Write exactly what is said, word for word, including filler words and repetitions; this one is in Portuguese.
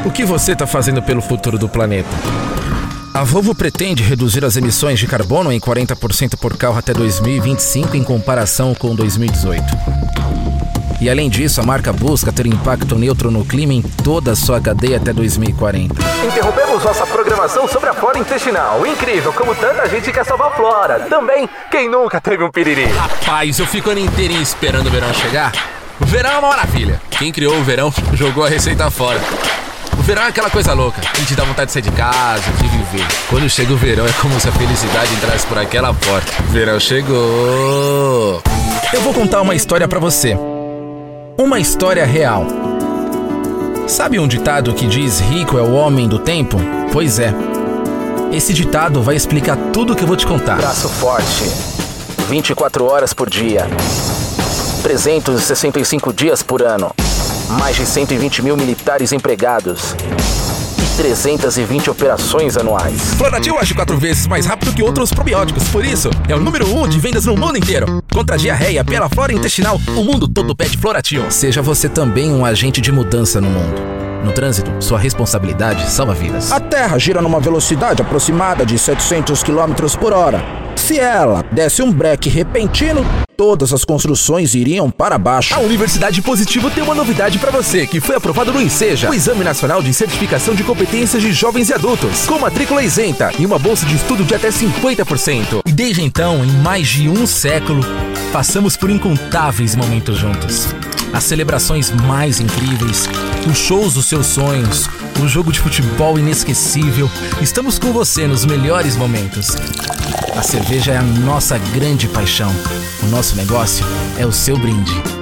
O que você está fazendo pelo futuro do planeta? A Volvo pretende reduzir as emissões de carbono em quarenta por cento por carro até dois mil e vinte e cinco em comparação com dois mil e dezoito. E além disso, a marca busca ter impacto neutro no clima em toda a sua cadeia até dois mil e quarenta. Interrompemos nossa programação sobre a flora intestinal. Incrível como tanta gente quer salvar a flora. Também, quem nunca teve um piriri? Rapaz, eu fico ano inteirinho esperando o verão chegar. O verão é uma maravilha. Quem criou o verão jogou a receita fora. O verão é aquela coisa louca, a gente dá vontade de sair de casa, de viver. Quando chega o verão é como se a felicidade entrasse por aquela porta. Verão chegou! Eu vou contar uma história pra você. Uma história real. Sabe um ditado que diz rico é o homem do tempo? Pois é. Esse ditado vai explicar tudo o que eu vou te contar. Braço forte. vinte e quatro horas por dia. trezentos e sessenta e cinco dias por ano. Mais de cento e vinte mil militares empregados. E trezentas e vinte operações anuais. Floratil age quatro vezes mais rápido que outros probióticos. Por isso, é o número um de vendas no mundo inteiro. Contra a diarreia, pela flora intestinal, o mundo todo pede Floratil. Seja você também um agente de mudança no mundo. No trânsito, sua responsabilidade salva vidas. A Terra gira numa velocidade aproximada de setecentos quilômetros por hora. Se ela desse um breque repentino, todas as construções iriam para baixo. A Universidade Positivo tem uma novidade para você, que foi aprovado no INSEJA, o Exame Nacional de Certificação de Competências de Jovens e Adultos, com matrícula isenta e uma bolsa de estudo de até cinquenta por cento. E desde então, em mais de um século, passamos por incontáveis momentos juntos. As celebrações mais incríveis, os shows dos seus sonhos, o jogo de futebol inesquecível. Estamos com você nos melhores momentos. A cerveja é a nossa grande paixão. O nosso negócio é o seu brinde.